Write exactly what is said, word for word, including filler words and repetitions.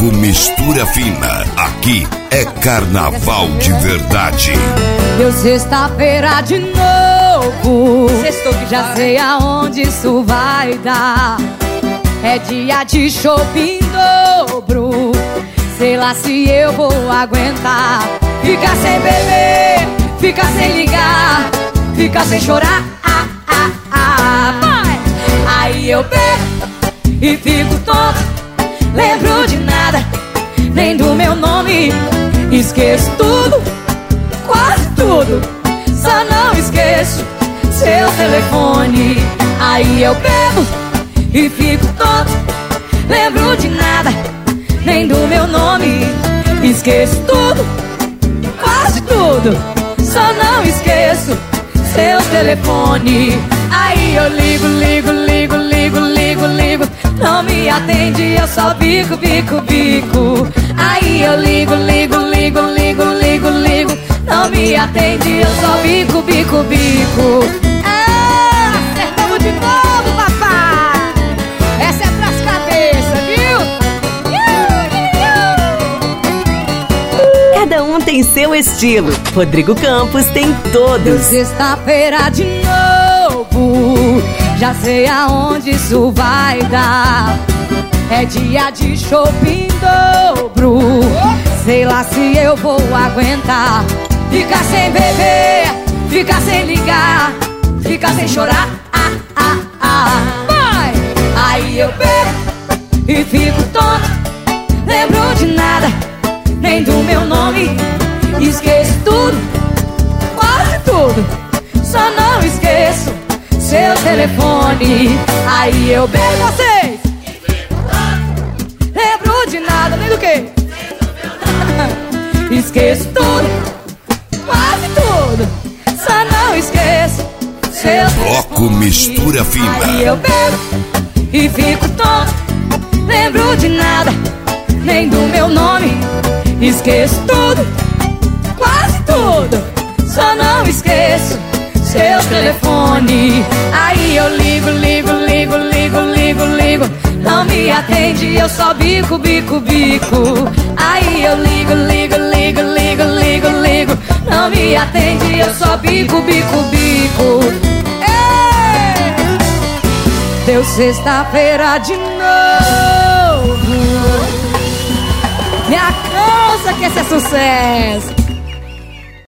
Mistura Fina. Aqui é carnaval de verdade. Deu sexta-feira de novo. Sextou que já sei aonde isso vai dar. É dia de shopping em dobro. Sei lá se eu vou aguentar. Ficar sem beber, ficar sem ligar, ficar sem chorar. Ah, ah, ah. Aí eu bebo e fico tonto. Lembro de nada, nem do meu nome. Esqueço tudo, quase tudo. Só não esqueço seu telefone. Aí eu bebo e fico tonto. Lembro de nada, nem do meu nome. Esqueço tudo, quase tudo. Só não esqueço seu telefone. Aí eu ligo, ligo, ligo, ligo, ligo, ligo. Não me atende, eu só bico, bico, bico. Aí eu ligo, ligo, ligo, ligo, ligo, ligo. Não me atende, eu só bico, bico, bico. Ah, acertamos de novo, papai. Essa é pras cabeças, viu? Cada um tem seu estilo. Rodrigo Campos tem todos. Sexta-feira de novo. Já sei aonde isso vai dar. É dia de shopping em dobro. Sei lá se eu vou aguentar. Ficar sem beber, ficar sem ligar, ficar sem chorar. Ah, ah, ah. Vai! Aí eu bebo e fico tonto. Lembro de nada, nem do meu nome. Esqueço tudo, quase tudo. Só não esqueço seu telefone. Aí eu bebo vocês. Lembro de nada, nem do que. Esqueço tudo, quase tudo. Só não esqueço seu Bloco Mistura Fina. Aí eu bebo e fico tonto. Lembro de nada, nem do meu nome. Esqueço tudo, quase tudo. Só não esqueço seu telefone. Aí eu ligo, ligo, ligo, ligo, ligo, ligo. Não me atende, eu só bico, bico, bico. Aí eu ligo, ligo, ligo, ligo, ligo, ligo. Não me atende, eu só bico, bico, bico. Ei! Deu sexta-feira de novo. Me alcança que esse é sucesso.